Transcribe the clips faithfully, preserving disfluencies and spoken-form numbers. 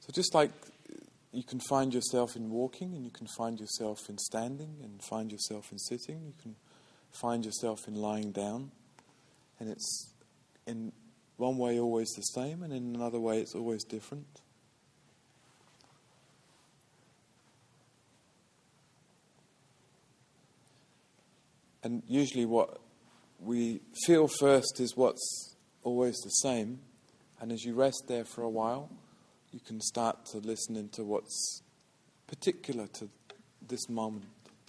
So just like you can find yourself in walking, and you can find yourself in standing, and find yourself in sitting, you can find yourself in lying down, and it's in one way always the same, and in another way it's always different. And usually what we feel first is what's always the same, and as you rest there for a while, you can start to listen into what's particular to this moment.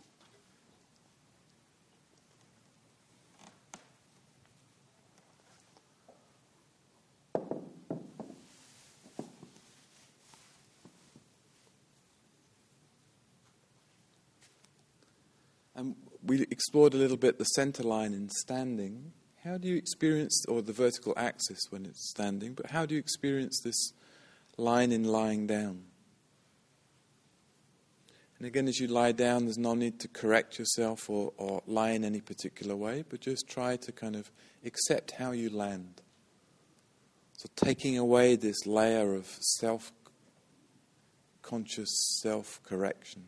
And we explored a little bit the center line in standing. How do you experience, or the vertical axis when it's standing, but how do you experience this line in lying down? And again, as you lie down, there's no need to correct yourself or, or lie in any particular way, but just try to kind of accept how you land. So taking away this layer of self-conscious self-correction,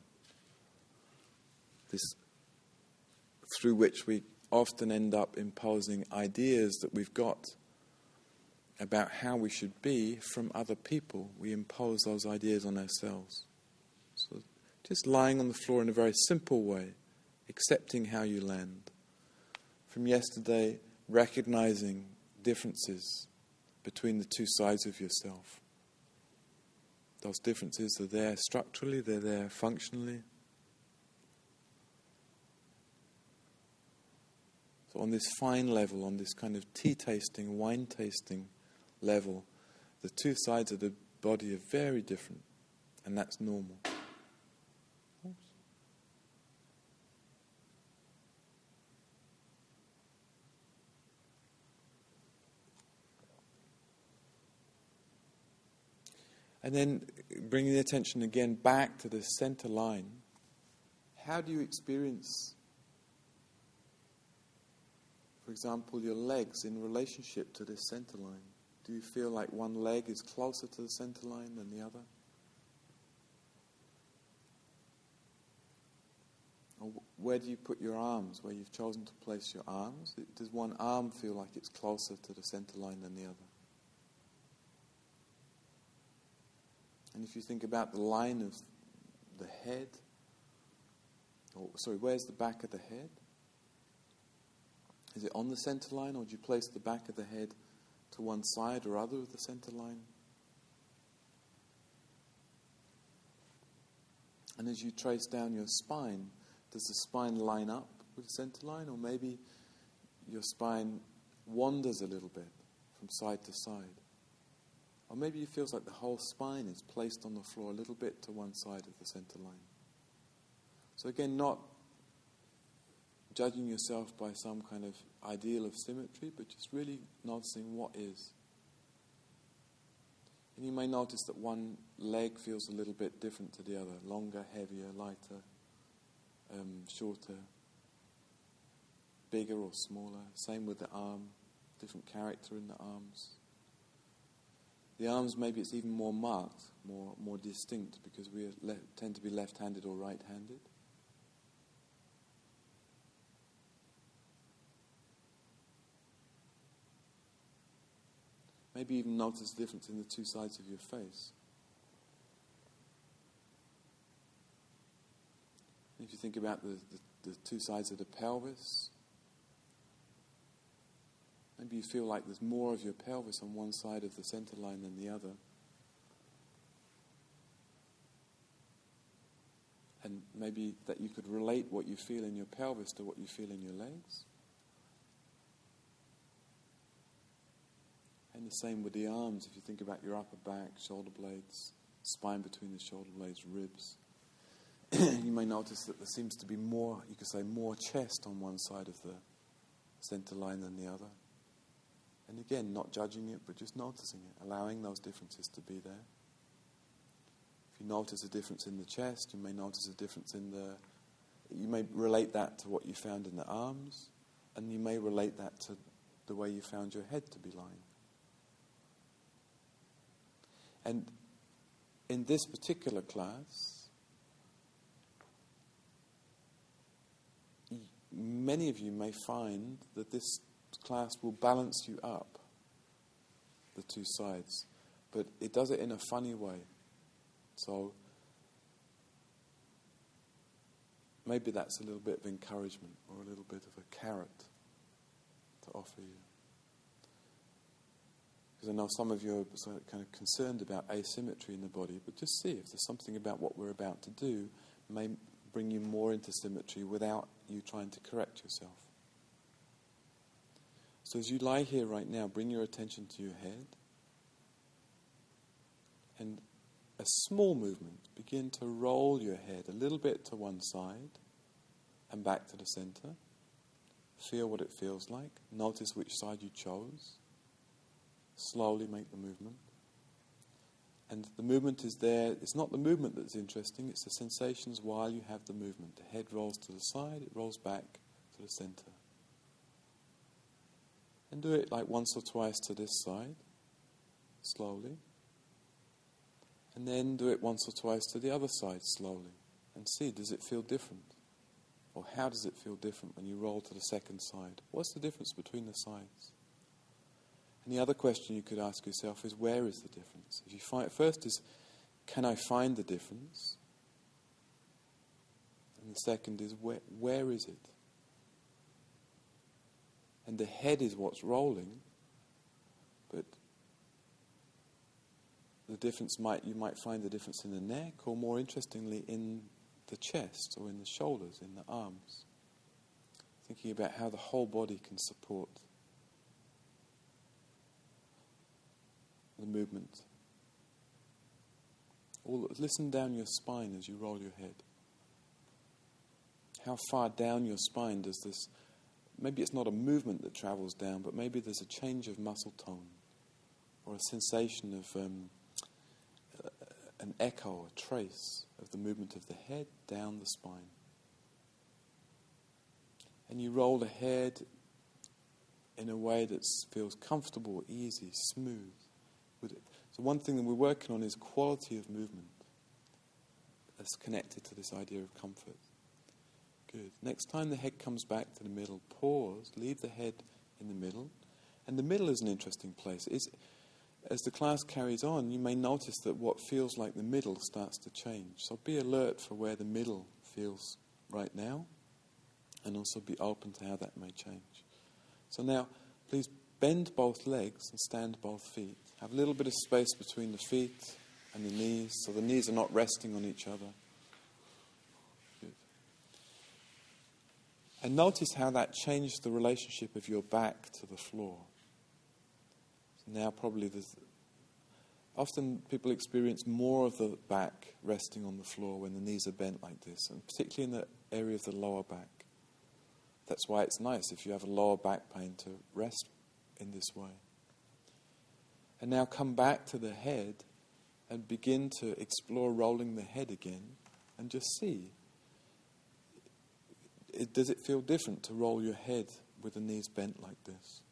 this through which we often end up imposing ideas that we've got about how we should be from other people. We impose those ideas on ourselves. So just lying on the floor in a very simple way, accepting how you land. From yesterday, recognizing differences between the two sides of yourself. Those differences are there structurally, they're there functionally. So on this fine level, on this kind of tea tasting, wine tasting level, the two sides of the body are very different, and that's normal. Oops. And then bringing the attention again back to the center line, how do you experience, for example, your legs in relationship to this center line? Do you feel like one leg is closer to the center line than the other? Or where do you put your arms, where you've chosen to place your arms? Does one arm feel like it's closer to the center line than the other? And if you think about the line of the head, or sorry, where's the back of the head? Is it on the center line, or do you place the back of the head to one side or other of the center line? And as you trace down your spine, does the spine line up with the center line, or maybe your spine wanders a little bit from side to side? Or maybe it feels like the whole spine is placed on the floor a little bit to one side of the center line. So again, not judging yourself by some kind of ideal of symmetry, but just really noticing what is. And you may notice that one leg feels a little bit different to the other, longer, heavier, lighter, um, shorter, bigger or smaller. Same with the arm, different character in the arms. The arms, maybe it's even more marked, more more distinct, because we le- tend to be left-handed or right-handed. Maybe even notice the difference in the two sides of your face. If you think about the, the, the two sides of the pelvis, maybe you feel like there's more of your pelvis on one side of the center line than the other. And maybe that you could relate what you feel in your pelvis to what you feel in your legs. And the same with the arms. If you think about your upper back, shoulder blades, spine between the shoulder blades, ribs, you may notice that there seems to be more, you could say, more chest on one side of the center line than the other. And again, not judging it, but just noticing it, allowing those differences to be there. If you notice a difference in the chest, you may notice a difference in the... You may relate that to what you found in the arms, and you may relate that to the way you found your head to be lying. And in this particular class, y- many of you may find that this class will balance you up, the two sides, but it does it in a funny way. So maybe that's a little bit of encouragement or a little bit of a carrot to offer you. Because I know some of you are sort of kind of concerned about asymmetry in the body, but just see if there's something about what we're about to do may bring you more into symmetry without you trying to correct yourself. So as you lie here right now, bring your attention to your head, and a small movement. Begin to roll your head a little bit to one side and back to the center. Feel what it feels like. Notice which side you chose. Slowly make the movement. And the movement is there. It's not the movement that's interesting, it's the sensations while you have the movement. The head rolls to the side, it rolls back to the center. And do it like once or twice to this side, slowly. And then do it once or twice to the other side, slowly. And see, does it feel different? Or how does it feel different when you roll to the second side? What's the difference between the sides? And the other question you could ask yourself is, where is the difference? If you find, first is, can I find the difference? And the second is, where, where is it? And the head is what's rolling, but the difference might, you might find the difference in the neck, or more interestingly, in the chest, or in the shoulders, in the arms. Thinking about how the whole body can support the movement. All, listen down your spine as you roll your head. How far down your spine does this, maybe it's not a movement that travels down, but maybe there's a change of muscle tone, or a sensation of um, an echo, a trace of the movement of the head down the spine. And you roll the head in a way that feels comfortable, easy, smooth. So one thing that we're working on is quality of movement that's connected to this idea of comfort. Good. Next time the head comes back to the middle, pause, leave the head in the middle. And the middle is an interesting place. It's, as the class carries on, you may notice that what feels like the middle starts to change. So be alert for where the middle feels right now, and also be open to how that may change. So now, please bend both legs and stand both feet. Have a little bit of space between the feet and the knees, so the knees are not resting on each other. Good. And notice how that changed the relationship of your back to the floor. So now probably there's... Often people experience more of the back resting on the floor when the knees are bent like this, and particularly in the area of the lower back. That's why it's nice if you have a lower back pain to rest in this way. And now come back to the head and begin to explore rolling the head again, and just see, it, does it feel different to roll your head with the knees bent like this?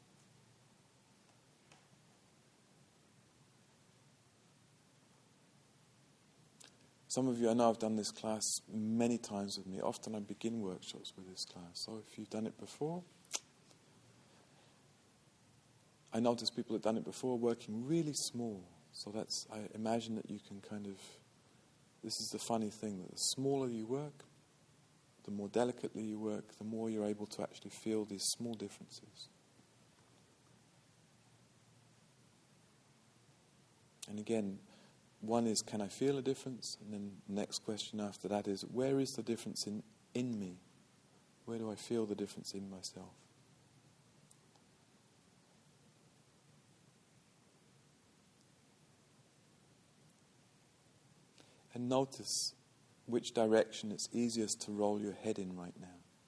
Some of you, I know I've done this class many times with me. Often I begin workshops with this class. So if you've done it before, I notice people have done it before working really small. So that's, I imagine that you can kind of, this is the funny thing, that the smaller you work, the more delicately you work, the more you're able to actually feel these small differences. And again, one is, can I feel a difference? And then the next question after that is, where is the difference in, in me? Where do I feel the difference in myself? And notice which direction it's easiest to roll your head in right now.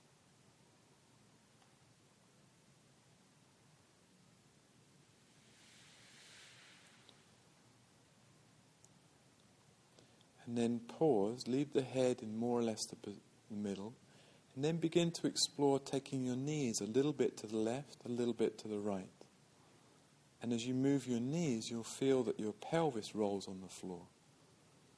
And then pause, leave the head in more or less the, the middle, and then begin to explore taking your knees a little bit to the left, a little bit to the right. And as you move your knees, you'll feel that your pelvis rolls on the floor.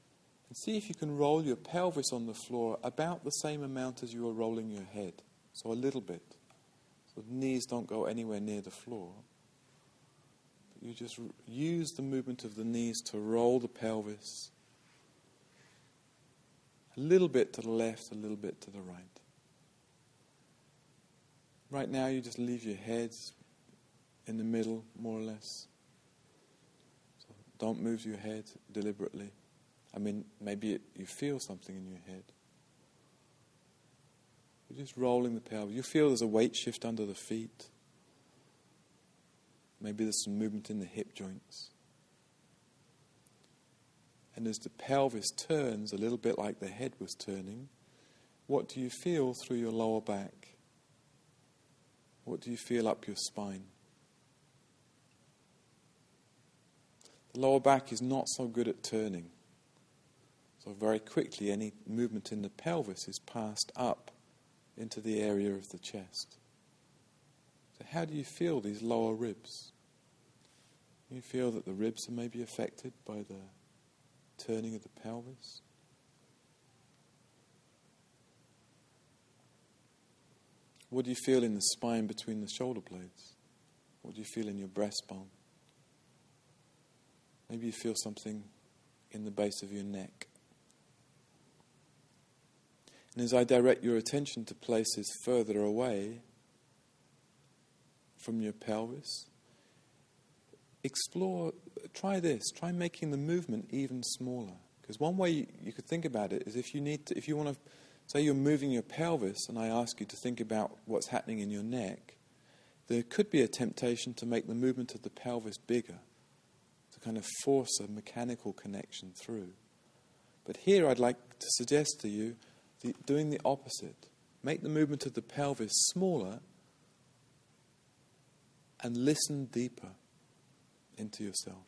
And see if you can roll your pelvis on the floor about the same amount as you are rolling your head. So a little bit. So the knees don't go anywhere near the floor. But you just r- use the movement of the knees to roll the pelvis. A little bit to the left, a little bit to the right. Right now you just leave your head in the middle, more or less. So don't move your head deliberately. I mean, maybe it, you feel something in your head. You're just rolling the pelvis. You feel there's a weight shift under the feet. Maybe there's some movement in the hip joints. And as the pelvis turns, a little bit like the head was turning, what do you feel through your lower back? What do you feel up your spine? The lower back is not so good at turning. So very quickly any movement in the pelvis is passed up into the area of the chest. So how do you feel these lower ribs? You feel that the ribs are maybe affected by the turning of the pelvis? What do you feel in the spine between the shoulder blades? What do you feel in your breastbone? Maybe you feel something in the base of your neck. And as I direct your attention to places further away from your pelvis, explore, try this, try making the movement even smaller. Because one way you, you could think about it is if you need to, if you want to, say you're moving your pelvis and I ask you to think about what's happening in your neck, there could be a temptation to make the movement of the pelvis bigger, to kind of force a mechanical connection through. But here I'd like to suggest to you the, doing the opposite. Make the movement of the pelvis smaller and listen deeper into yourself.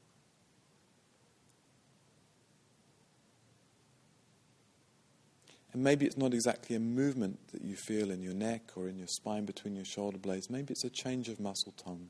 And maybe it's not exactly a movement that you feel in your neck or in your spine between your shoulder blades. Maybe it's a change of muscle tone.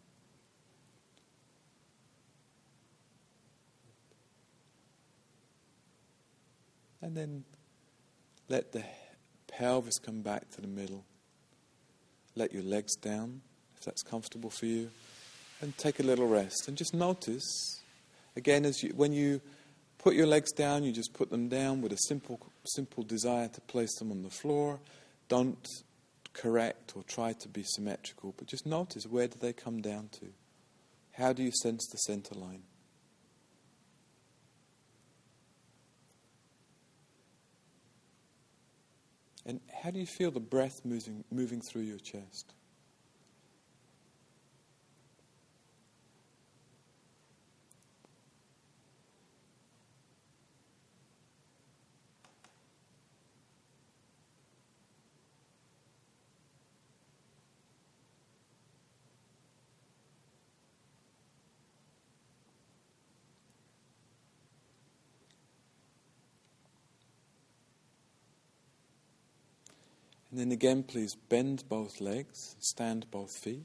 And then let the pelvis come back to the middle. Let your legs down, if that's comfortable for you. And take a little rest. And just notice, again, as you, when you put your legs down, you just put them down with a simple, simple desire to place them on the floor. Don't correct or try to be symmetrical, but just notice, where do they come down to? How do you sense the center line? And how do you feel the breath moving, moving through your chest? And then again, please bend both legs, stand both feet.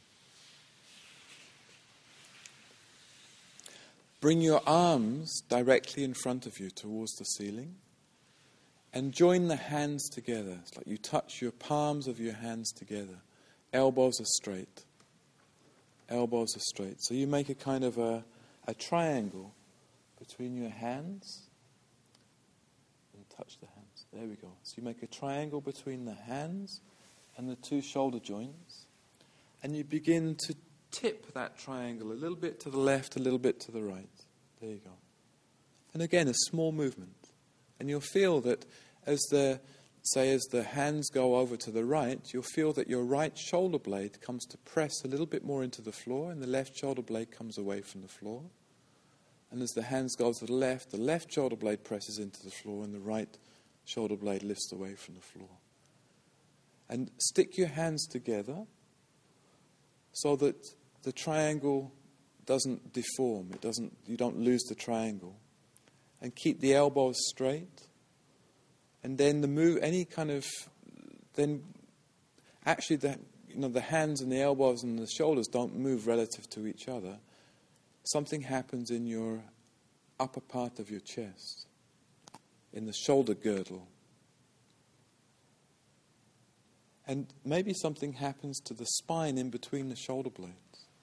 Bring your arms directly in front of you towards the ceiling and join the hands together. It's like you touch your palms of your hands together. Elbows are straight. Elbows are straight. So you make a kind of a, a triangle between your hands and touch the hands. There we go. So you make a triangle between the hands and the two shoulder joints, and you begin to tip that triangle a little bit to the left, a little bit to the right. There you go. And again, a small movement. And you'll feel that as the, say, as the hands go over to the right, you'll feel that your right shoulder blade comes to press a little bit more into the floor, and the left shoulder blade comes away from the floor. And as the hands go to the left, the left shoulder blade presses into the floor, and the right shoulder blade lifts away from the floor. And stick your hands together so that the triangle doesn't deform. It doesn't. You don't lose the triangle. And keep the elbows straight. And then the move, any kind of, then actually the you know the hands and the elbows and the shoulders don't move relative to each other. Something happens in your upper part of your chest. in the shoulder girdle. And maybe something happens to the spine in between the shoulder blades.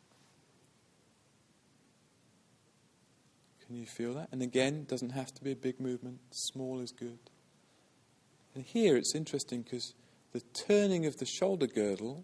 Can you feel that? And again, it doesn't have to be a big movement. Small is good. And here it's interesting because the turning of the shoulder girdle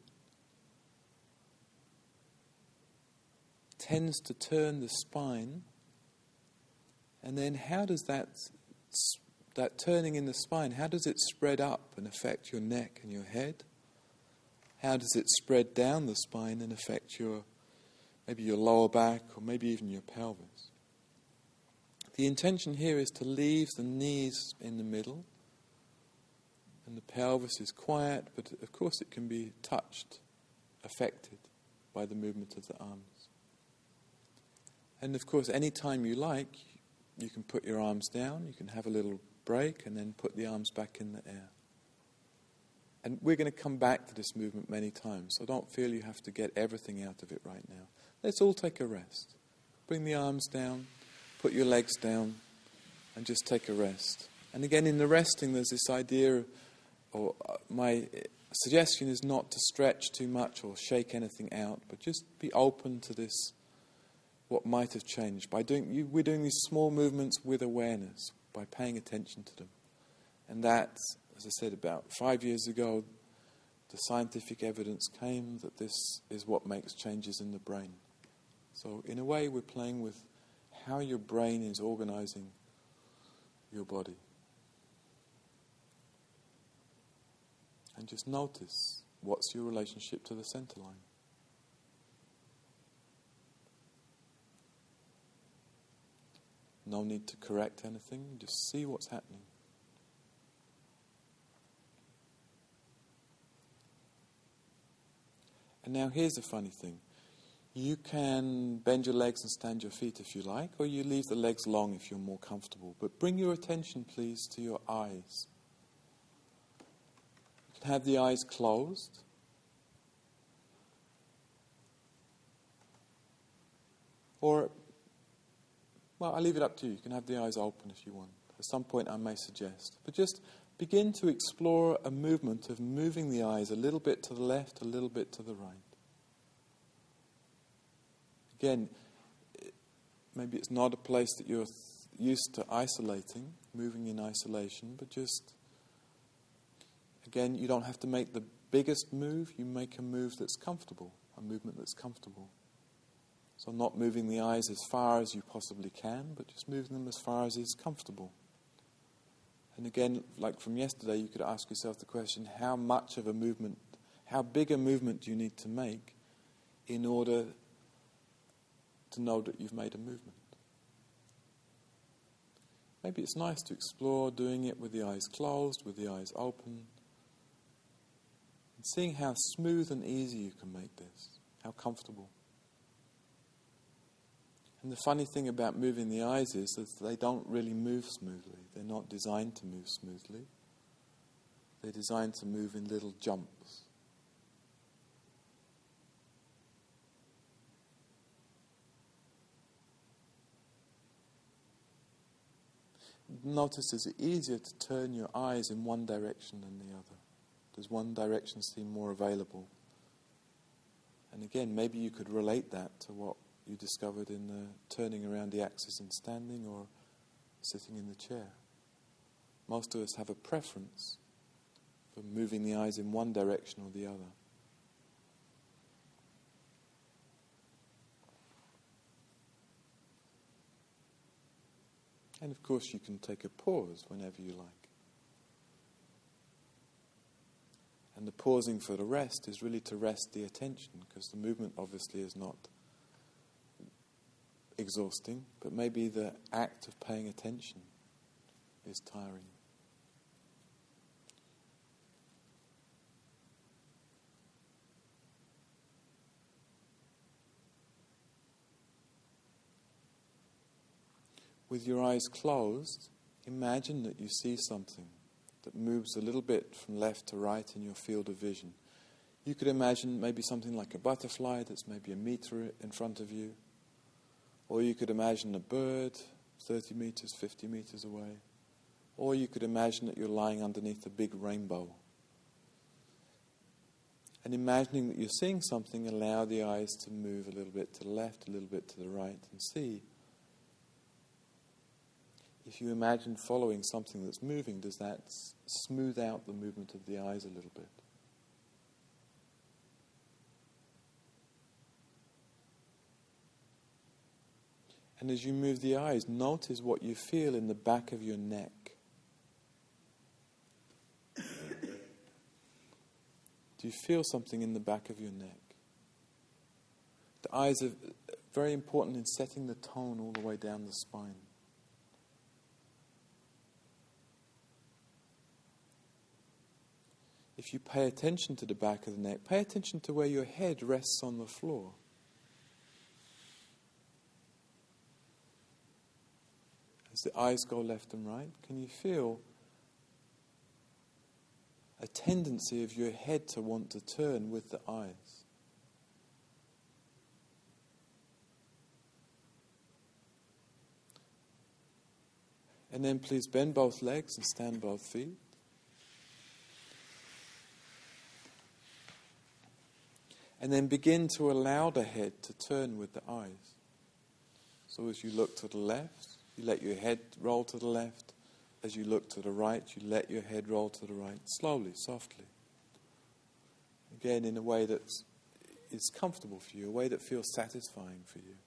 tends to turn the spine. And then how does that, that turning in the spine, how does it spread up and affect your neck and your head? How does it spread down the spine and affect your, maybe your lower back or maybe even your pelvis? The intention here is to leave the knees in the middle, and the pelvis is quiet, but of course it can be touched, affected by the movement of the arms. And of course, any time you like, you can put your arms down, you can have a little break, and then put the arms back in the air. And we're going to come back to this movement many times, so don't feel you have to get everything out of it right now. Let's all take a rest. Bring the arms down. Put your legs down and just take a rest. And again, in the resting, there's this idea, or uh, my suggestion is not to stretch too much or shake anything out, but just be open to this, what might have changed. By doing, you, we're doing these small movements with awareness, by paying attention to them. And that, as I said, about five years ago, the scientific evidence came that this is what makes changes in the brain. So in a way, we're playing with how your brain is organizing your body. And just notice, what's your relationship to the center line? No need to correct anything, just see what's happening. And now here's the funny thing. You can bend your legs and stand your feet if you like, or you leave the legs long if you're more comfortable. But bring your attention, please, to your eyes. You can have the eyes closed. Or, well, I'll leave it up to you. You can have the eyes open if you want. At some point I may suggest. But just begin to explore a movement of moving the eyes a little bit to the left, a little bit to the right. Again, maybe it's not a place that you're th- used to isolating, moving in isolation, but just, again, you don't have to make the biggest move, you make a move that's comfortable, a movement that's comfortable. So not moving the eyes as far as you possibly can, but just moving them as far as is comfortable. And again, like from yesterday, you could ask yourself the question, how much of a movement, how big a movement do you need to make in order to know that you've made a movement? Maybe it's nice to explore doing it with the eyes closed, with the eyes open, and seeing how smooth and easy you can make this, how comfortable. And the funny thing about moving the eyes is that they don't really move smoothly. They're not designed to move smoothly. They're designed to move in little jumps. Notice it's easier to turn your eyes in one direction than the other. Does one direction seem more available? And again, maybe you could relate that to what you discovered in the turning around the axis in standing or sitting in the chair. Most of us have a preference for moving the eyes in one direction or the other. And of course you can take a pause whenever you like. And the pausing for the rest is really to rest the attention, because the movement obviously is not exhausting, but maybe the act of paying attention is tiring. With your eyes closed, imagine that you see something that moves a little bit from left to right in your field of vision. You could imagine maybe something like a butterfly that's maybe a meter in front of you. Or you could imagine a bird thirty meters, fifty meters away. Or you could imagine that you're lying underneath a big rainbow. And imagining that you're seeing something, allow the eyes to move a little bit to the left, a little bit to the right, and see. If you imagine following something that's moving, does that s- smooth out the movement of the eyes a little bit? And as you move the eyes, notice what you feel in the back of your neck. Do you feel something in the back of your neck? The eyes are very important in setting the tone all the way down the spine. If you pay attention to the back of the neck, pay attention to where your head rests on the floor. As the eyes go left and right, can you feel a tendency of your head to want to turn with the eyes? And then please bend both legs and stand both feet. And then begin to allow the head to turn with the eyes. So as you look to the left, you let your head roll to the left. As you look to the right, you let your head roll to the right, slowly, softly. Again, in a way that is comfortable for you, a way that feels satisfying for you.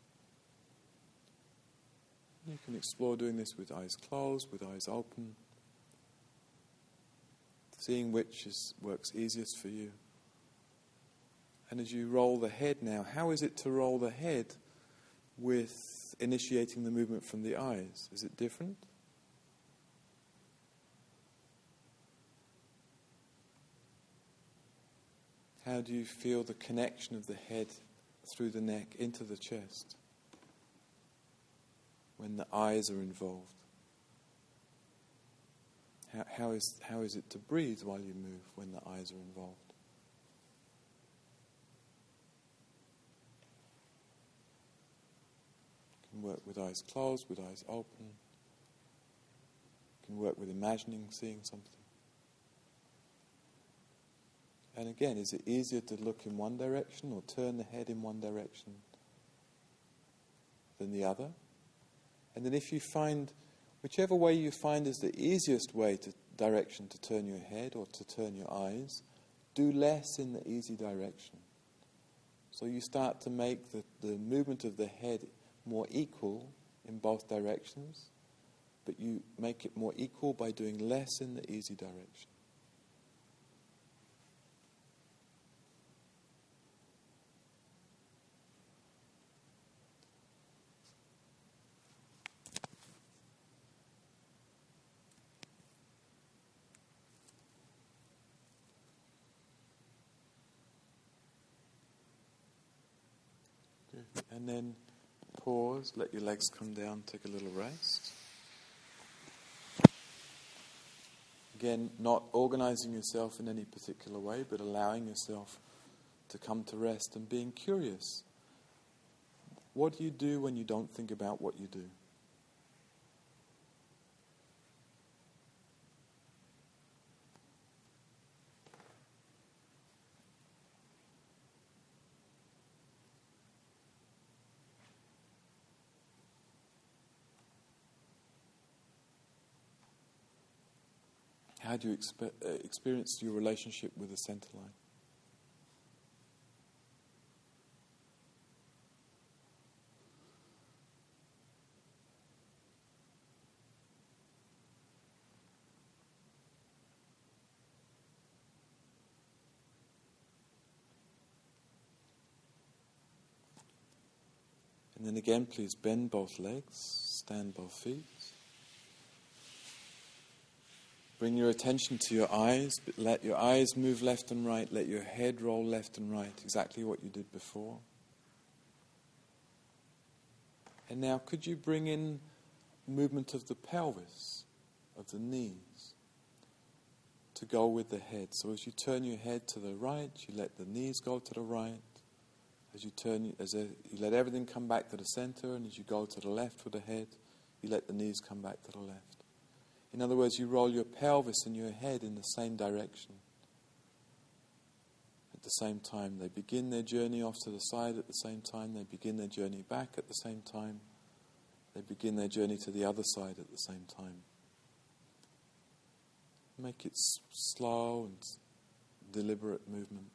You can explore doing this with eyes closed, with eyes open, seeing which is, works easiest for you. And as you roll the head now, how is it to roll the head with initiating the movement from the eyes? Is it different? How do you feel the connection of the head through the neck into the chest when the eyes are involved? How, how is, how is it to breathe while you move when the eyes are involved? You can work with eyes closed, with eyes open. You can work with imagining, seeing something. And again, is it easier to look in one direction or turn the head in one direction than the other? And then if you find, whichever way you find is the easiest way to direction to turn your head or to turn your eyes, do less in the easy direction. So you start to make the, the movement of the head more equal in both directions, but you make it more equal by doing less in the easy direction. And then pause, let your legs come down, take a little rest. Again, not organizing yourself in any particular way, but allowing yourself to come to rest and being curious. What do you do when you don't think about what you do? How do you expe- uh, experience your relationship with the center line? And then again, please bend both legs, stand both feet. Bring your attention to your eyes, but let your eyes move left and right, let your head roll left and right, exactly what you did before. And now could you bring in movement of the pelvis, of the knees, to go with the head. So as you turn your head to the right, you let the knees go to the right. As you turn, as a, you let everything come back to the center, and as you go to the left with the head, you let the knees come back to the left. In other words, you roll your pelvis and your head in the same direction. At the same time, they begin their journey off to the side at the same time, they begin their journey back at the same time, they begin their journey to the other side at the same time. Make it s- slow and deliberate movement.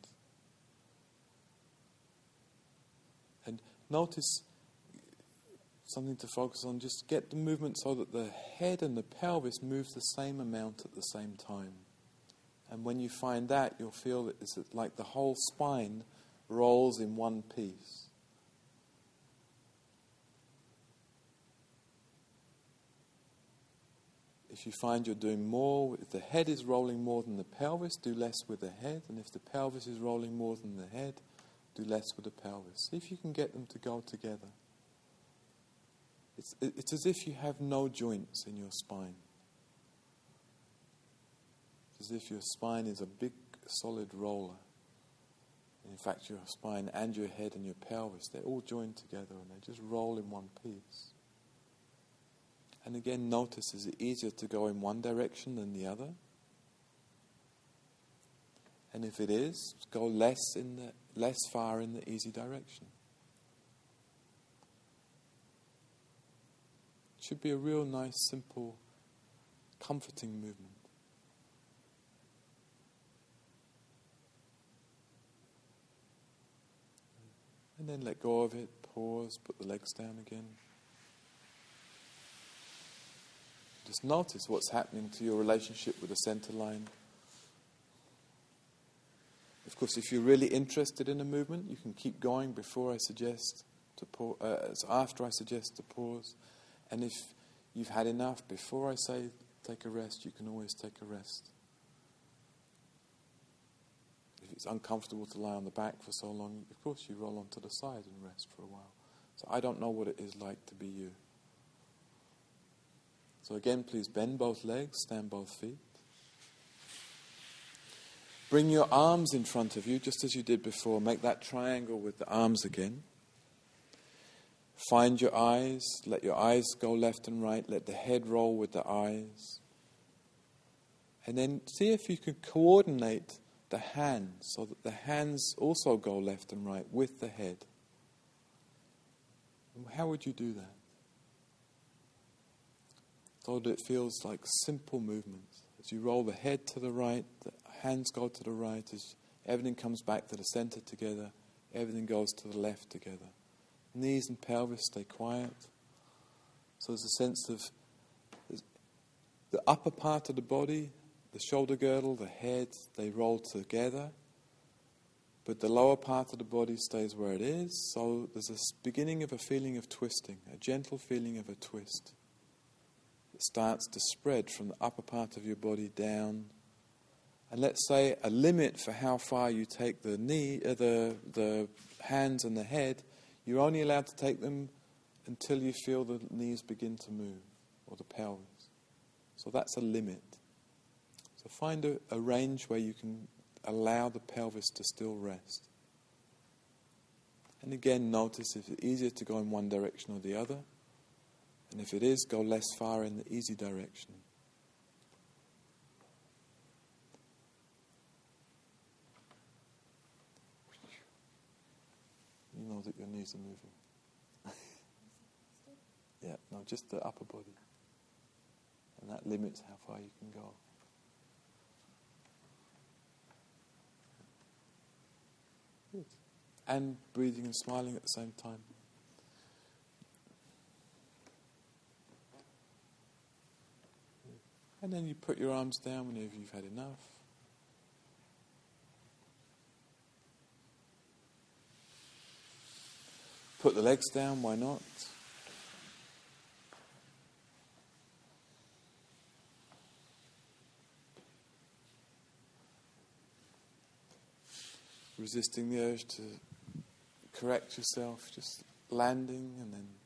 And notice something to focus on, just get the movement so that the head and the pelvis move the same amount at the same time. And when you find that, you'll feel that it's like the whole spine rolls in one piece. If you find you're doing more, if the head is rolling more than the pelvis, do less with the head. And if the pelvis is rolling more than the head, do less with the pelvis. See if you can get them to go together. It's, it's as if you have no joints in your spine. It's as if your spine is a big, solid roller. And in fact, your spine and your head and your pelvis, they're all joined together and they just roll in one piece. And again, notice, is it easier to go in one direction than the other? And if it is, go less in the less far in the easy direction. It should be a real nice, simple, comforting movement. And then let go of it, pause, put the legs down again. Just notice what's happening to your relationship with the center line. Of course, if you're really interested in a movement, you can keep going before I suggest to pause, uh, after I suggest to pause. And if you've had enough before I say take a rest, you can always take a rest. If it's uncomfortable to lie on the back for so long, of course you roll onto the side and rest for a while. So I don't know what it is like to be you. So again, please bend both legs, stand both feet. Bring your arms in front of you, just as you did before. Make that triangle with the arms again. Find your eyes. Let your eyes go left and right. Let the head roll with the eyes. And then see if you can coordinate the hands so that the hands also go left and right with the head. How would you do that? So that it feels like simple movements. As you roll the head to the right, the hands go to the right, as everything comes back to the center together, everything goes to the left together. Knees and pelvis stay quiet. So there's a sense of the upper part of the body, the shoulder girdle, the head, they roll together. But the lower part of the body stays where it is. So there's a beginning of a feeling of twisting, a gentle feeling of a twist. It starts to spread from the upper part of your body down. And let's say a limit for how far you take the knee, uh, the the hands and the head, you're only allowed to take them until you feel the knees begin to move, or the pelvis. So that's a limit. So find a, a range where you can allow the pelvis to still rest. And again, notice if it's easier to go in one direction or the other. And if it is, go less far in the easy direction. You know that your knees are moving. Yeah, no, just the upper body. And that limits how far you can go. Good. And breathing and smiling at the same time. And then you put your arms down whenever you've had enough. Put the legs down, why not? Resisting the urge to correct yourself, just landing and then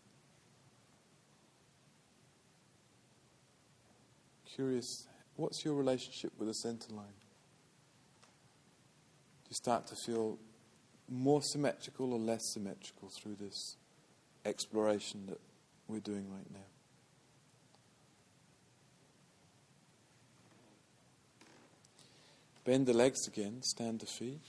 curious, what's your relationship with the center line? Do you start to feel more symmetrical or less symmetrical through this exploration that we're doing right now? Bend the legs again, stand the feet.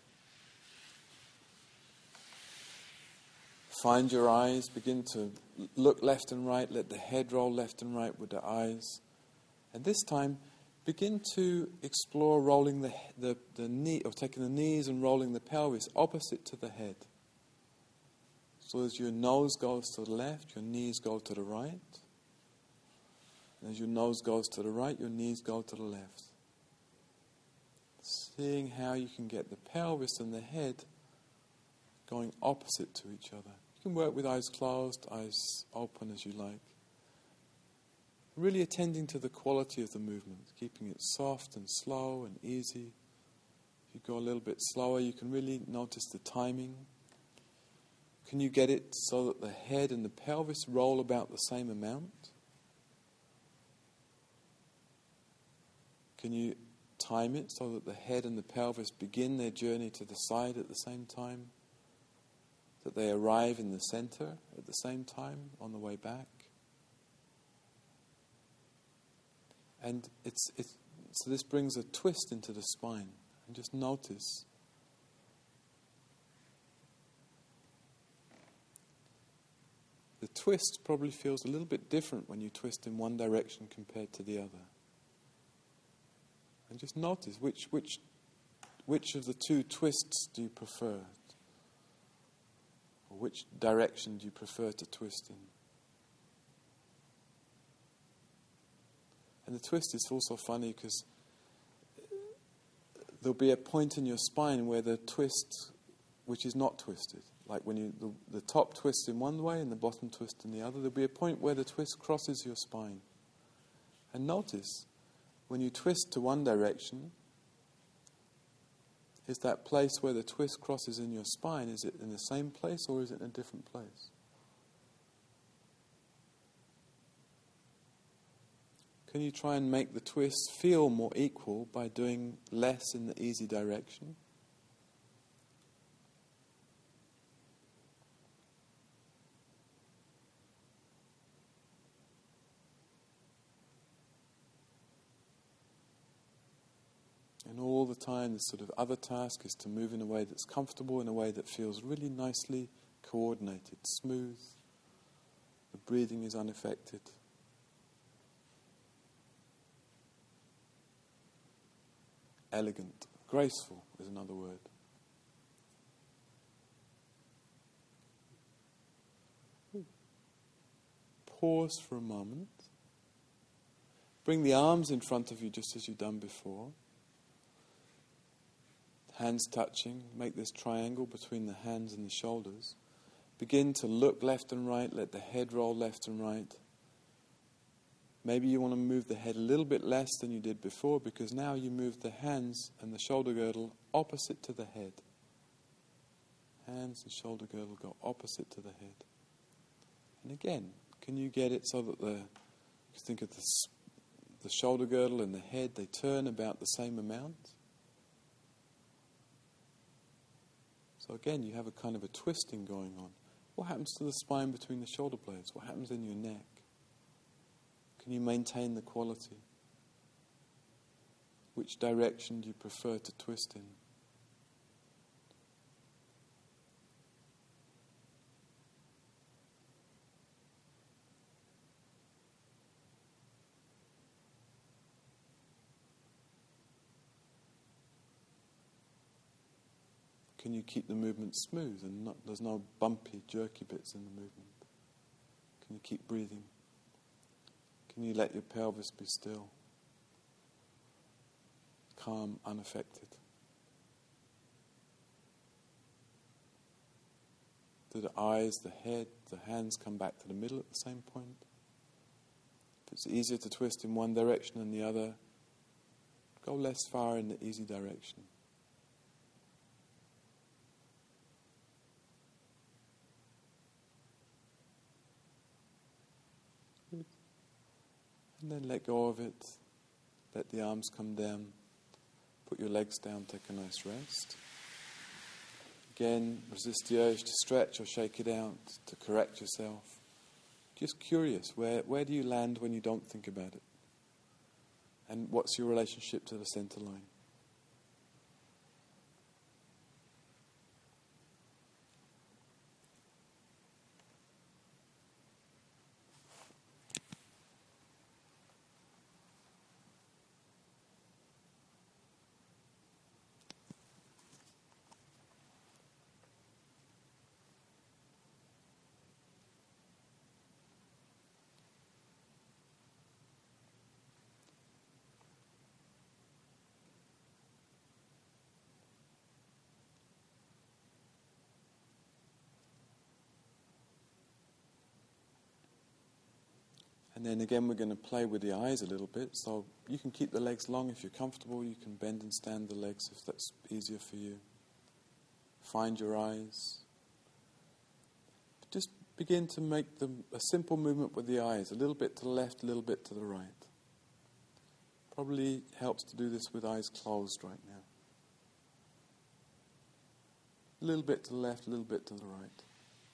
Find your eyes, begin to look left and right, let the head roll left and right with the eyes. And this time, begin to explore rolling the, the, the knee, or taking the knees and rolling the pelvis opposite to the head. So as your nose goes to the left, your knees go to the right. And as your nose goes to the right, your knees go to the left. Seeing how you can get the pelvis and the head going opposite to each other. You can work with eyes closed, eyes open as you like. Really attending to the quality of the movement, keeping it soft and slow and easy. If you go a little bit slower, you can really notice the timing. Can you get it so that the head and the pelvis roll about the same amount? Can you time it so that the head and the pelvis begin their journey to the side at the same time? That they arrive in the center at the same time on the way back? And it's, it's so this brings a twist into the spine. And just notice the twist probably feels a little bit different when you twist in one direction compared to the other. And just notice which which which of the two twists do you prefer? Or which direction do you prefer to twist in? And the twist is also funny because there'll be a point in your spine where the twist, which is not twisted, like when you the, the top twists in one way and the bottom twist in the other, there'll be a point where the twist crosses your spine. And notice, when you twist to one direction, is that place where the twist crosses in your spine, is it in the same place or is it in a different place? Can you try and make the twist feel more equal by doing less in the easy direction? And all the time, the sort of other task is to move in a way that's comfortable, in a way that feels really nicely coordinated, smooth. The breathing is unaffected. Elegant, graceful is another word. Pause for a moment. Bring the arms in front of you just as you've done before. Hands touching, make this triangle between the hands and the shoulders. Begin to look left and right, let the head roll left and right. Maybe you want to move the head a little bit less than you did before because now you move the hands and the shoulder girdle opposite to the head. Hands and shoulder girdle go opposite to the head. And again, can you get it so that the, you think of the, the shoulder girdle and the head, they turn about the same amount? So again, you have a kind of a twisting going on. What happens to the spine between the shoulder blades? What happens in your neck? Can you maintain the quality? Which direction do you prefer to twist in? Can you keep the movement smooth and not, there's no bumpy, jerky bits in the movement? Can you keep breathing? Can you let your pelvis be still? Calm, unaffected. Do the eyes, the head, the hands come back to the middle at the same point? If it's easier to twist in one direction than the other, go less far in the easy direction. And then let go of it. Let the arms come down. Put your legs down, take a nice rest. Again, resist the urge to stretch or shake it out, to correct yourself. Just curious, where, where do you land when you don't think about it? And what's your relationship to the center line? And then again we're going to play with the eyes a little bit. So you can keep the legs long if you're comfortable. You can bend and stand the legs if that's easier for you. Find your eyes. Just begin to make them a simple movement with the eyes. A little bit to the left, a little bit to the right. Probably helps to do this with eyes closed right now. A little bit to the left, a little bit to the right.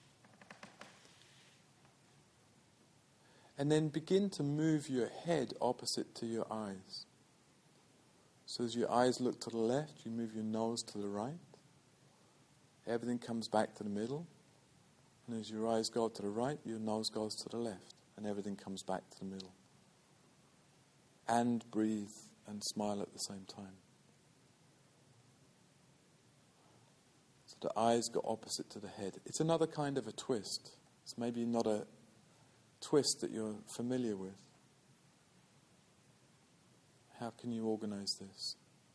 And then begin to move your head opposite to your eyes. So as your eyes look to the left, you move your nose to the right. Everything comes back to the middle. And as your eyes go to the right, your nose goes to the left. And everything comes back to the middle. And breathe and smile at the same time. So the eyes go opposite to the head. It's another kind of a twist. It's maybe not a twist that you're familiar with. How can you organize this?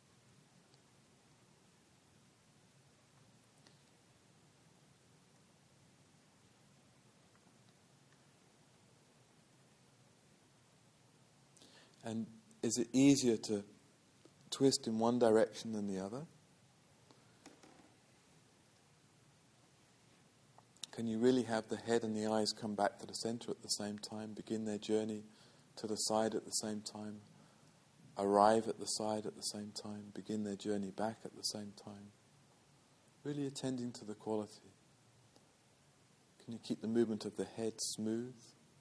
And is it easier to twist in one direction than the other? Can you really have the head and the eyes come back to the center at the same time, begin their journey to the side at the same time, arrive at the side at the same time, begin their journey back at the same time? Really attending to the quality. Can you keep the movement of the head smooth?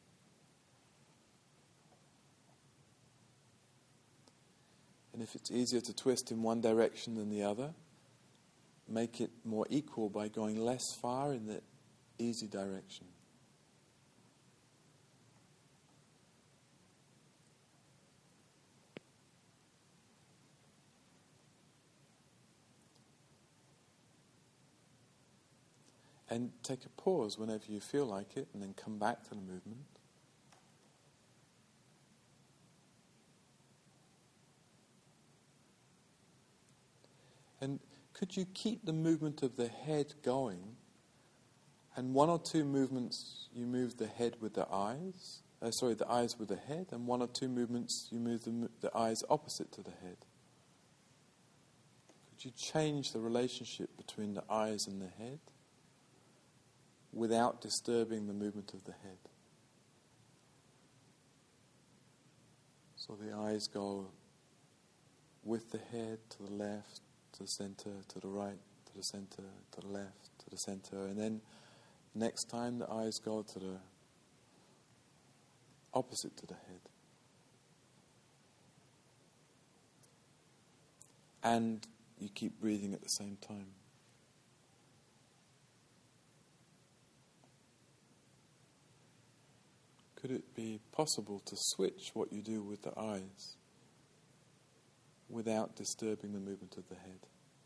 And if it's easier to twist in one direction than the other, make it more equal by going less far in the easy direction. And take a pause whenever you feel like it, and then come back to the movement. And could you keep the movement of the head going, and one or two movements you move the head with the eyes, uh, sorry, the eyes with the head, and one or two movements you move the, the eyes opposite to the head? Could you change the relationship between the eyes and the head without disturbing the movement of the head? So the eyes go with the head to the left, to the center, to the right, to the center, to the left, to the center, and then next time the eyes go to the opposite to the head. And you keep breathing at the same time. Could it be possible to switch what you do with the eyes without disturbing the movement of the head?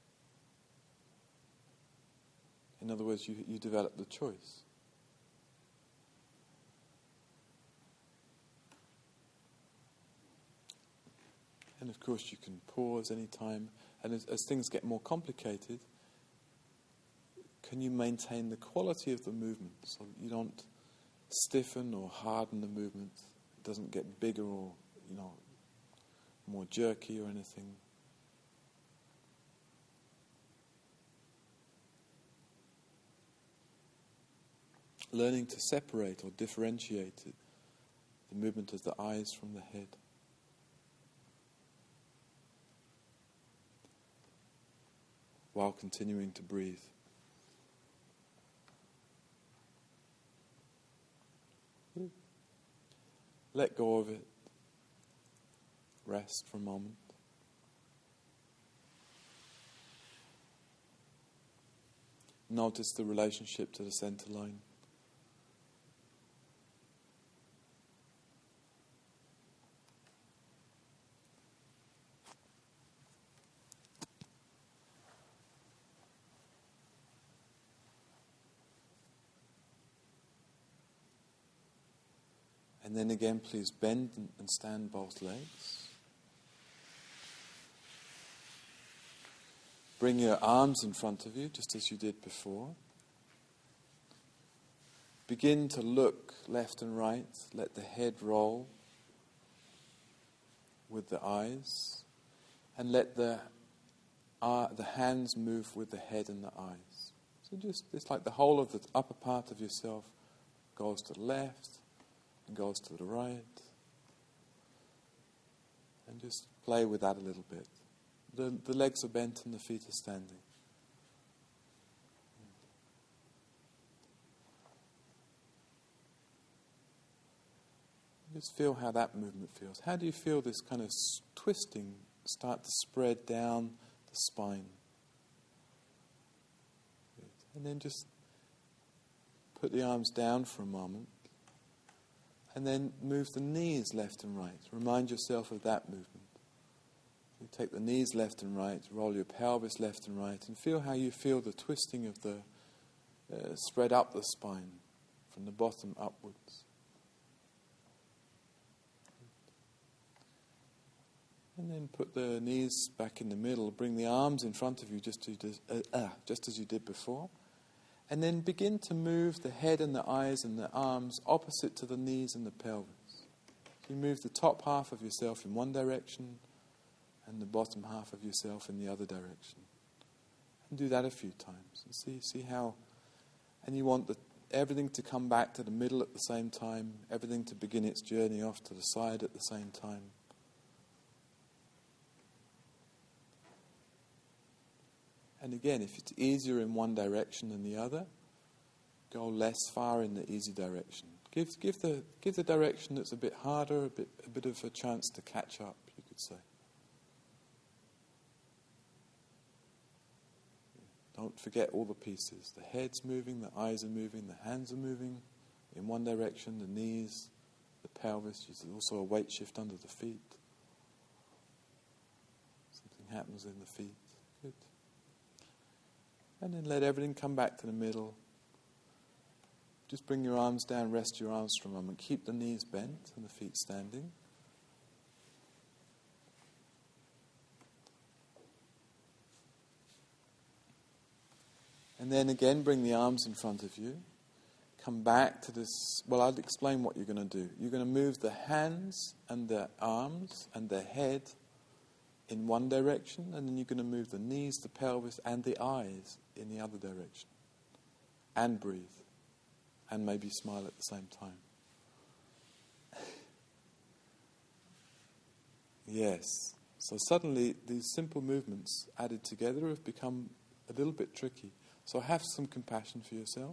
In other words, you, you develop the choice. And of course you can pause any time, and as, as things get more complicated, can you maintain the quality of the movement so that you don't stiffen or harden the movement? It doesn't get bigger or, you know, more jerky or anything. Learning to separate or differentiate it, the movement of the eyes from the head. While continuing to breathe. Let go of it. Rest for a moment. Notice the relationship to the center line. And then again, please bend and stand both legs. Bring your arms in front of you, just as you did before. begin to look left and right. Let the head roll with the eyes, and let the uh, the hands move with the head and the eyes. So just, it's like the whole of the upper part of yourself goes to the left and goes to the right. And just play with that a little bit. The, the legs are bent and the feet are standing. Just feel how that movement feels. How do you feel this kind of s- twisting start to spread down the spine? Good. And then just put the arms down for a moment. And then move the knees left and right. Remind yourself of that movement. You take the knees left and right, roll your pelvis left and right, and feel how you feel the twisting of the uh, spread up the spine from the bottom upwards. And then put the knees back in the middle. Bring the arms in front of you just as you did, uh, uh, just as you did before. And then begin to move the head and the eyes and the arms opposite to the knees and the pelvis. You move the top half of yourself in one direction and the bottom half of yourself in the other direction. And do that a few times. And see, see how... And you want the, everything to come back to the middle at the same time. Everything to begin its journey off to the side at the same time. And again, if it's easier in one direction than the other, go less far in the easy direction. Give give the give the direction that's a bit harder, a bit a bit of a chance to catch up, you could say. Don't forget all the pieces. The head's moving, the eyes are moving, the hands are moving in one direction, the knees, the pelvis. There's also a weight shift under the feet. Something happens in the feet. Good. And then let everything come back to the middle. Just bring your arms down, rest your arms for a moment. Keep the knees bent and the feet standing. And then again, bring the arms in front of you. Come back to this. Well, I'll explain what you're going to do. You're going to move the hands and the arms and the head in one direction, and then you're going to move the knees, the pelvis, and the eyes in the other direction. And breathe. And maybe smile at the same time. Yes. So suddenly, these simple movements added together have become a little bit tricky. So have some compassion for yourself.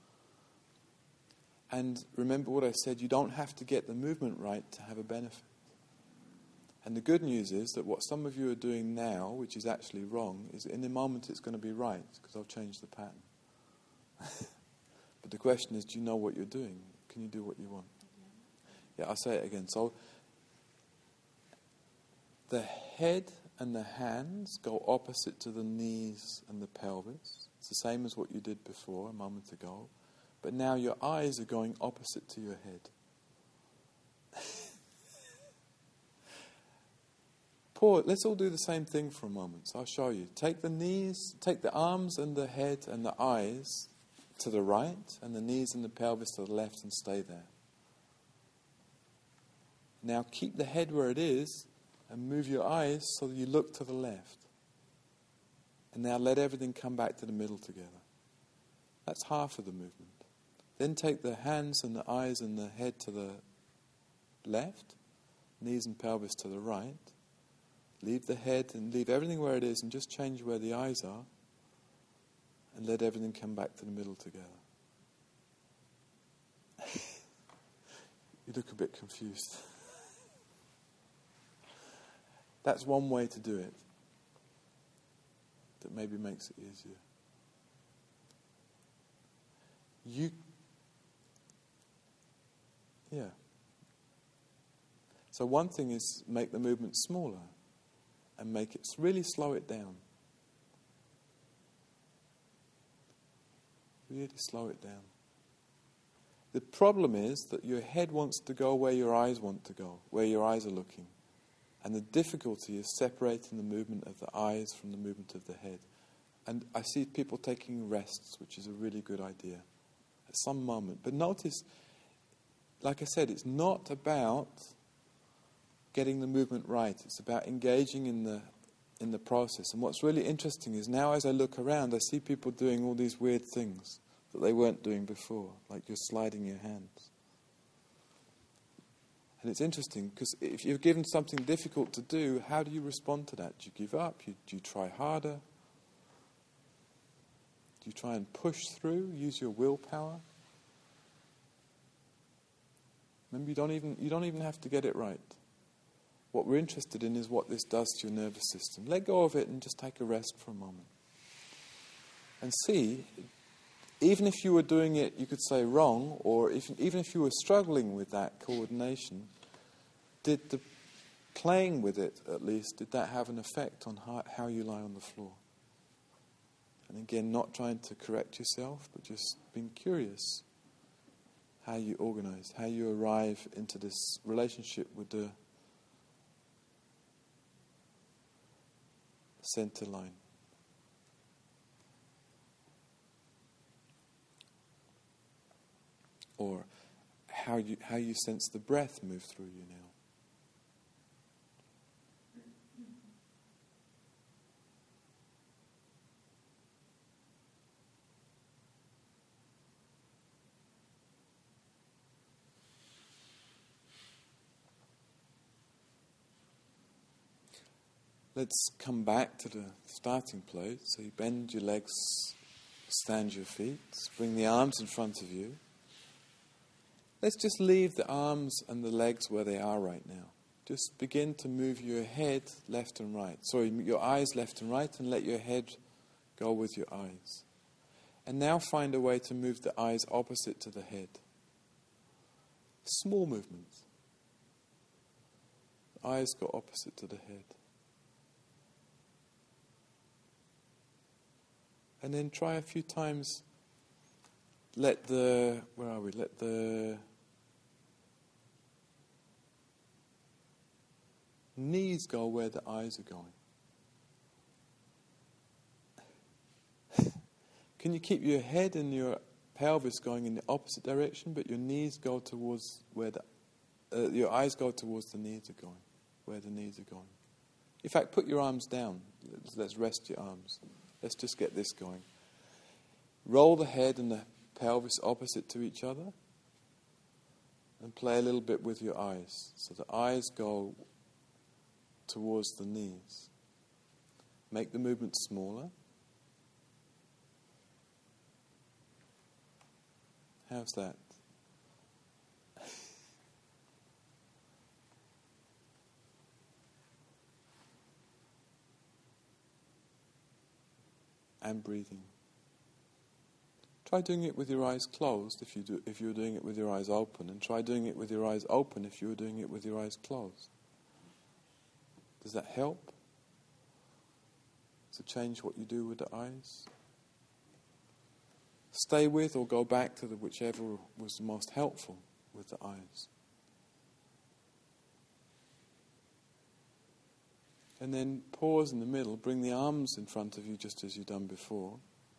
And remember what I said, you don't have to get the movement right to have a benefit. And the good news is that what some of you are doing now, which is actually wrong, is in a moment it's going to be right, because I've changed the pattern. But the question is, do you know what you're doing? Can you do what you want? Yeah, I'll say it again. So the head and the hands go opposite to the knees and the pelvis. It's the same as what you did before, a moment ago. But now your eyes are going opposite to your head. Pause. Let's all do the same thing for a moment. So I'll show you. Take the knees, take the arms and the head and the eyes to the right, and the knees and the pelvis to the left, and stay there. Now keep the head where it is, and move your eyes so that you look to the left. And now let everything come back to the middle together. That's half of the movement. Then take the hands and the eyes and the head to the left, knees and pelvis to the right. Leave the head and leave everything where it is, and just change where the eyes are, and let everything come back to the middle together. You look a bit confused. That's one way to do it that maybe makes it easier. You, yeah. So one thing is make the movement smaller and make it, really slow it down. Really slow it down. The problem is that your head wants to go where your eyes want to go, where your eyes are looking. And the difficulty is separating the movement of the eyes from the movement of the head. And I see people taking rests, which is a really good idea. some moment. But notice, like I said, it's not about getting the movement right. It's about engaging in the in the process. And what's really interesting is now as I look around, I see people doing all these weird things that they weren't doing before, like you're sliding your hands. And it's interesting because if you're given something difficult to do, how do you respond to that? Do you give up? You, do you try harder? Do you try and push through, use your willpower? Remember, you don't even you don't even have to get it right. What we're interested in is what this does to your nervous system. Let go of it and just take a rest for a moment. And see, even if you were doing it, you could say wrong, or if, even if you were struggling with that coordination, did the playing with it, at least, did that have an effect on how, how you lie on the floor? And again, not trying to correct yourself, but just being curious how you organize, how you arrive into this relationship with the center line. Or how you how you sense the breath move through you now. Let's come back to the starting place. So you bend your legs, stand your feet, bring the arms in front of you. Let's just leave the arms and the legs where they are right now. Just begin to move your head left and right. Sorry, your eyes left and right, and let your head go with your eyes. And now find a way to move the eyes opposite to the head. Small movements. The eyes go opposite to the head. And then try a few times, let the, where are we, let the knees go where the eyes are going. Can you keep your head and your pelvis going in the opposite direction, but your knees go towards where the, uh, your eyes go towards the knees are going, where the knees are going. In fact, put your arms down. Let's, let's rest your arms. Let's just get this going. Roll the head and the pelvis opposite to each other and play a little bit with your eyes. So the eyes go towards the knees. Make the movement smaller. How's that? And breathing. Try doing it with your eyes closed if you do, if you're doing it with your eyes open, and try doing it with your eyes open if you were doing it with your eyes closed. Does that help? To change what you do with the eyes? Stay with or go back to the whichever was the most helpful with the eyes. And then pause in the middle, bring the arms in front of you just as you've done before.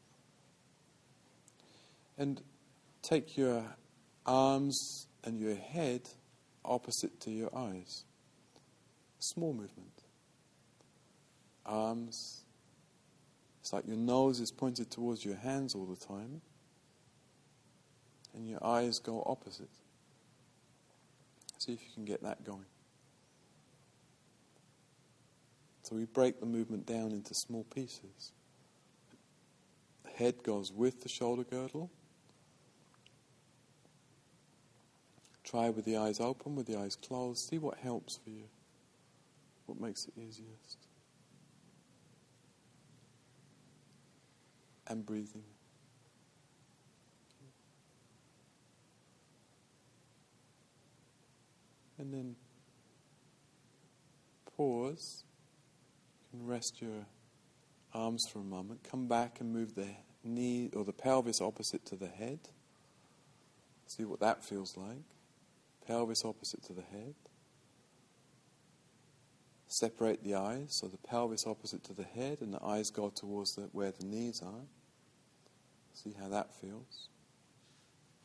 And take your arms and your head opposite to your eyes. Small movement. Arms. It's like your nose is pointed towards your hands all the time. And your eyes go opposite. See if you can get that going. So we break the movement down into small pieces. The head goes with the shoulder girdle. Try with the eyes open, with the eyes closed. See what helps for you. What makes it easiest. And breathing. And then pause. You can rest your arms for a moment. Come back and move the knee or the pelvis opposite to the head. See what that feels like. Pelvis opposite to the head. Separate the eyes, so the pelvis opposite to the head and the eyes go towards the, where the knees are. See how that feels.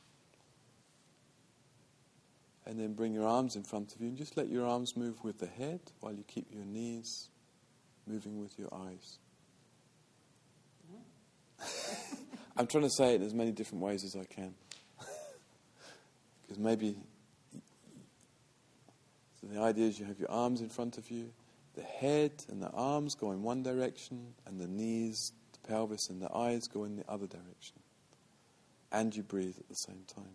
And then bring your arms in front of you and just let your arms move with the head while you keep your knees moving with your eyes. I'm trying to say it in as many different ways as I can. Because maybe so the idea is you have your arms in front of you, the head and the arms go in one direction, and the knees, the pelvis and the eyes go in the other direction. And you breathe at the same time.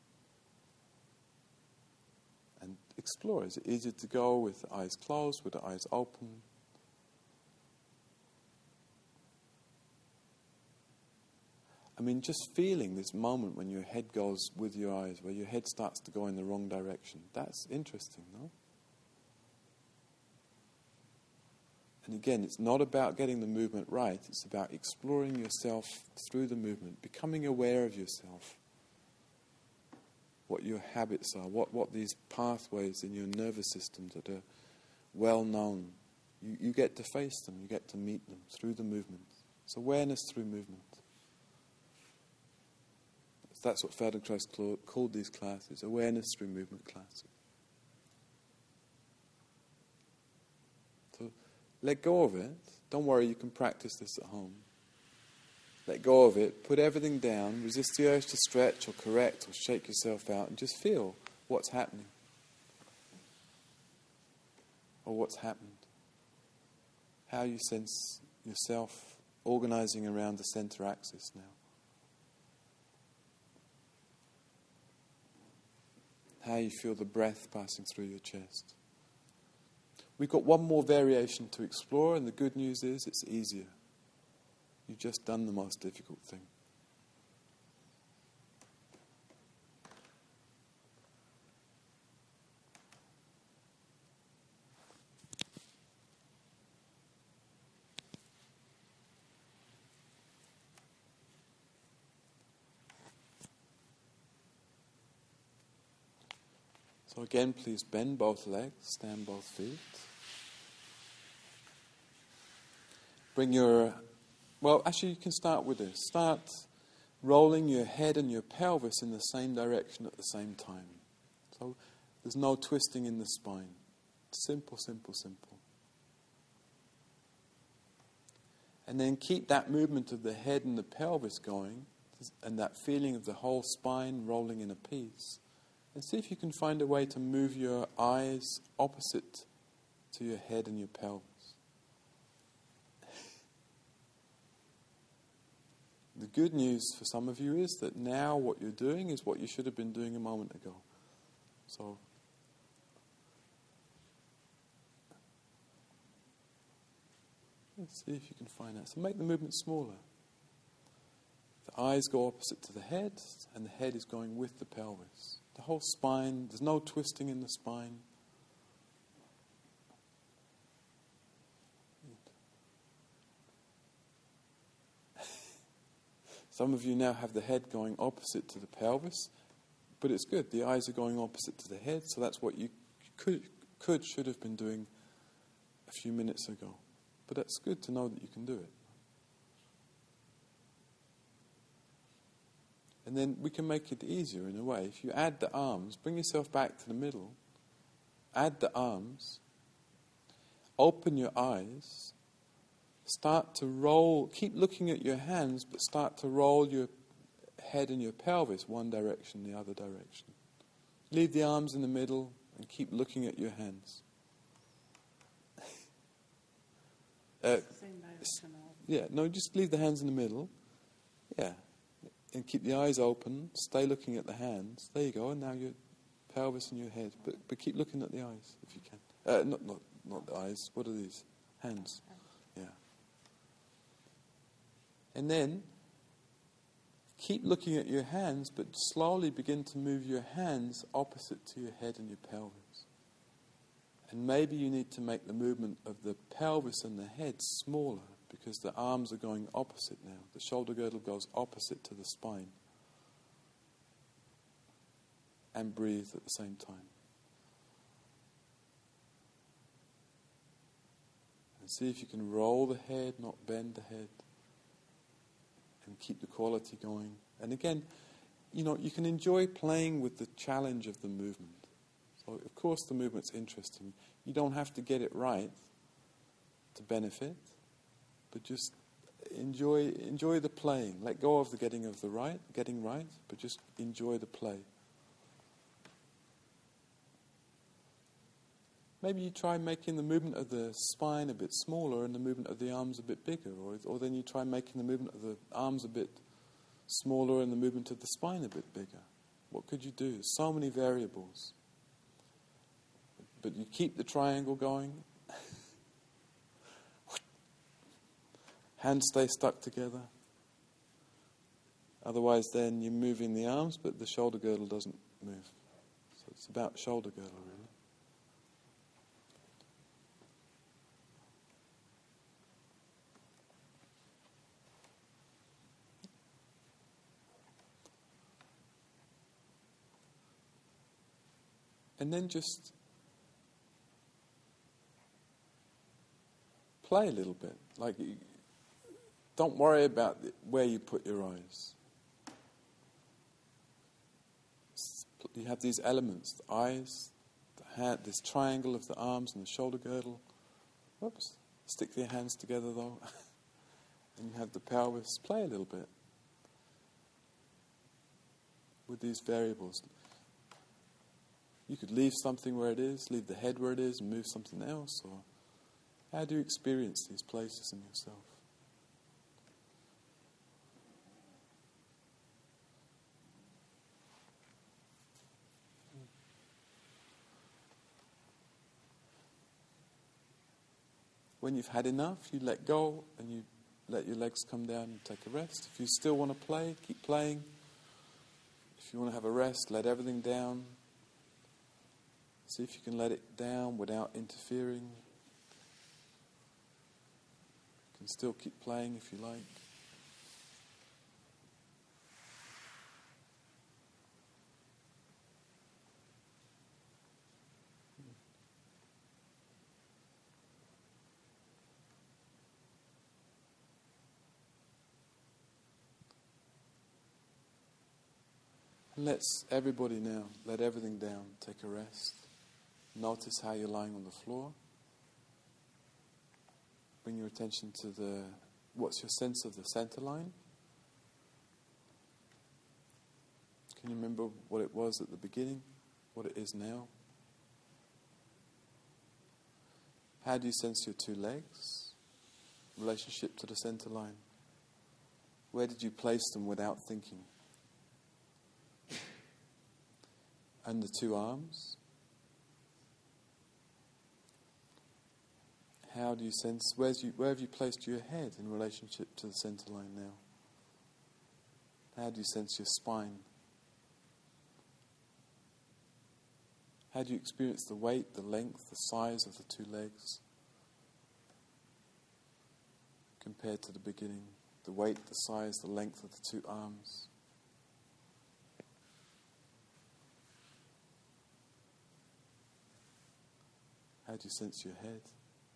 And explore. Is it easier to go with the eyes closed, with the eyes open? I mean, just feeling this moment when your head goes with your eyes, where your head starts to go in the wrong direction. That's interesting, no? And again, it's not about getting the movement right. It's about exploring yourself through the movement, becoming aware of yourself, what your habits are, what, what these pathways in your nervous system that are well known. You, you get to face them, you get to meet them through the movement. It's awareness through movement. That's what Feldenkrais called these classes, awareness through movement classes. So let go of it. Don't worry, you can practice this at home. Let go of it, put everything down, resist the urge to stretch or correct or shake yourself out, and just feel what's happening. Or what's happened. How you sense yourself organizing around the center axis now. How you feel the breath passing through your chest. We've got one more variation to explore, and the good news is it's easier. You've just done the most difficult thing. So again, please bend both legs, stand both feet. Bring your, well, actually you can start with this. Start rolling your head and your pelvis in the same direction at the same time. So there's no twisting in the spine. Simple, simple, simple. And then keep that movement of the head and the pelvis going, and that feeling of the whole spine rolling in a piece. And see if you can find a way to move your eyes opposite to your head and your pelvis. The good news for some of you is that now what you're doing is what you should have been doing a moment ago. So, let's see if you can find that. So make the movement smaller. The eyes go opposite to the head, and the head is going with the pelvis. The whole spine, there's no twisting in the spine. Some of you now have the head going opposite to the pelvis, but it's good. The eyes are going opposite to the head, so that's what you could, could should have been doing a few minutes ago. But that's good to know that you can do it. And then we can make it easier in a way. If you add the arms, bring yourself back to the middle, add the arms, open your eyes, start to roll, keep looking at your hands, but start to roll your head and your pelvis one direction, the other direction. Leave the arms in the middle and keep looking at your hands. uh, yeah, no, just leave the hands in the middle. Yeah. And keep the eyes open, stay looking at the hands. There you go, and now your pelvis and your head. But but keep looking at the eyes if you can. Uh, not, not, not the eyes, what are these? Hands. Yeah. And then keep looking at your hands, but slowly begin to move your hands opposite to your head and your pelvis. And maybe you need to make the movement of the pelvis and the head smaller, because the arms are going opposite now. The shoulder girdle goes opposite to the spine. And breathe at the same time. And see if you can roll the head, not bend the head. And keep the quality going. And again, you know, you can enjoy playing with the challenge of the movement. So, of course, the movement's interesting. You don't have to get it right to benefit, but just enjoy enjoy the playing. Let go of the getting of the right, getting right, but just enjoy the play. Maybe you try making the movement of the spine a bit smaller and the movement of the arms a bit bigger, or or then you try making the movement of the arms a bit smaller and the movement of the spine a bit bigger. What could you do? So many variables. But you keep the triangle going. Hands stay stuck together. Otherwise then you're moving the arms, but the shoulder girdle doesn't move. So it's about shoulder girdle, really. And then just play a little bit. Like, you, don't worry about the, where you put your eyes. You have these elements: the eyes, the hand, this triangle of the arms and the shoulder girdle. Whoops! Stick your hands together though, and you have the pelvis. Play a little bit with these variables. You could leave something where it is, leave the head where it is, and move something else. Or how do you experience these places in yourself? When you've had enough, you let go and you let your legs come down and take a rest. If you still want to play, keep playing. If you want to have a rest, let everything down. See if you can let it down without interfering. You can still keep playing if you like. And let's everybody now let everything down, take a rest. Notice how you're lying on the floor. Bring your attention to the, what's your sense of the center line? Can you remember what it was at the beginning? What it is now? How do you sense your two legs? Relationship to the center line. Where did you place them without thinking? And the two arms? How do you sense, where's you, where have you placed your head in relationship to the center line now? How do you sense your spine? How do you experience the weight, the length, the size of the two legs compared to the beginning? The weight, the size, the length of the two arms. How do you sense your head?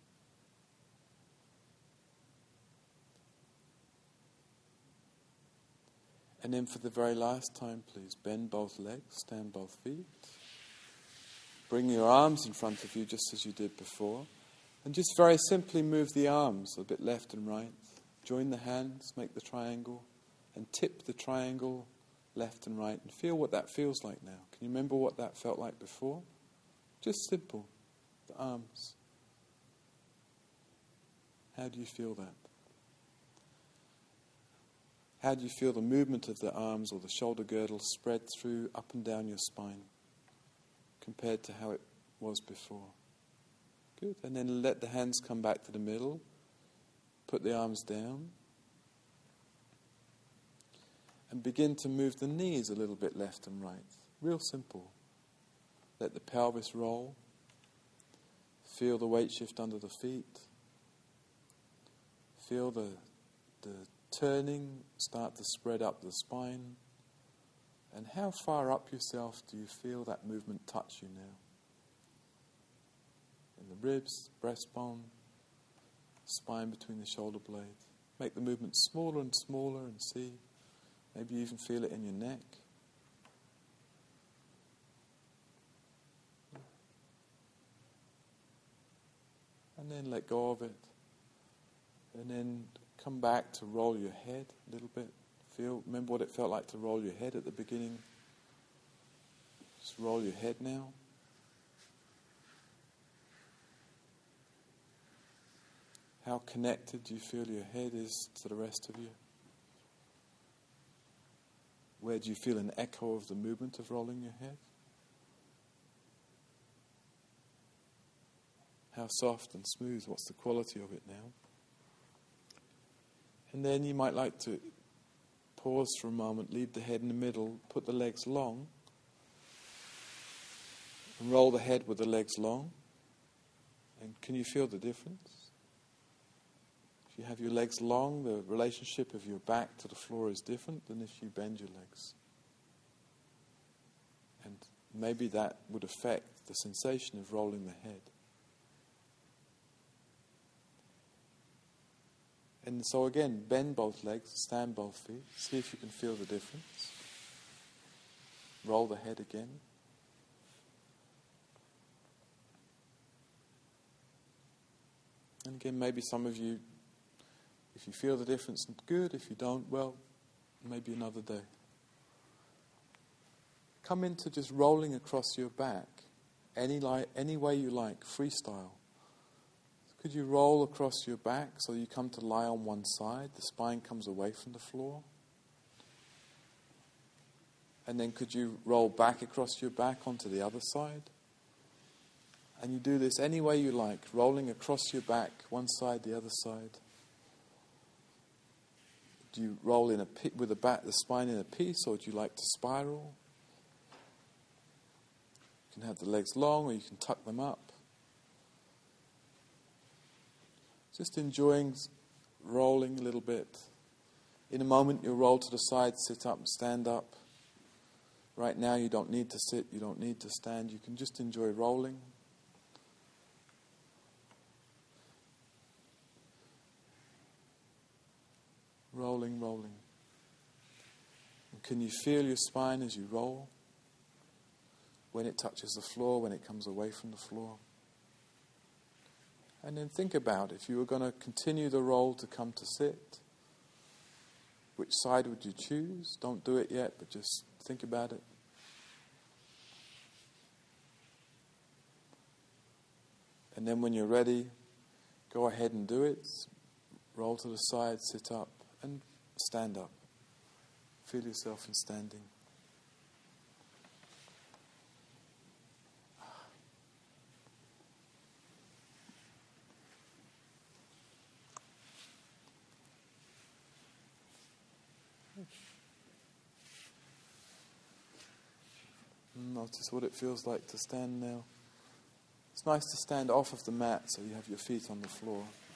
And then for the very last time, please, bend both legs, stand both feet. Bring your arms in front of you just as you did before. And just very simply move the arms a bit left and right. Join the hands, make the triangle, and tip the triangle left and right. And feel what that feels like now. Can you remember what that felt like before? Just simple. The arms. How do you feel that? How do you feel the movement of the arms or the shoulder girdle spread through up and down your spine compared to how it was before? Good. And then let the hands come back to the middle. Put the arms down. And begin to move the knees a little bit left and right. Real simple. Let the pelvis roll. Feel the weight shift under the feet. Feel the, the turning start to spread up the spine. And how far up yourself do you feel that movement touch you now? In the ribs, breastbone, spine between the shoulder blades. Make the movement smaller and smaller and see. Maybe you even feel it in your neck. And then let go of it. And then come back to roll your head a little bit. Feel, remember what it felt like to roll your head at the beginning? Just roll your head now. How connected do you feel your head is to the rest of you? Where do you feel an echo of the movement of rolling your head? How soft and smooth, what's the quality of it now? And then you might like to pause for a moment, leave the head in the middle, put the legs long, and roll the head with the legs long. And can you feel the difference? If you have your legs long, the relationship of your back to the floor is different than if you bend your legs. And maybe that would affect the sensation of rolling the head. And so again, bend both legs, stand both feet, see if you can feel the difference. Roll the head again. And again, maybe some of you, if you feel the difference, good. If you don't, well, maybe another day. Come into just rolling across your back, any, li- any way you like, freestyle. Could you roll across your back so you come to lie on one side, the spine comes away from the floor? And then could you roll back across your back onto the other side? And you do this any way you like, rolling across your back, one side, the other side. Do you roll in a pi- with the back, the spine in a piece, or do you like to spiral? You can have the legs long, or you can tuck them up. Just enjoying rolling a little bit. In a moment, you'll roll to the side, sit up, and stand up. Right now, you don't need to sit, you don't need to stand. You can just enjoy rolling. Rolling, rolling. And can you feel your spine as you roll? When it touches the floor, when it comes away from the floor? And then think about, if you were going to continue the roll to come to sit, which side would you choose? Don't do it yet, but just think about it. And then when you're ready, go ahead and do it. Roll to the side, sit up, and stand up. Feel yourself in standing. Notice what it feels like to stand now. It's nice to stand off of the mat so you have your feet on the floor.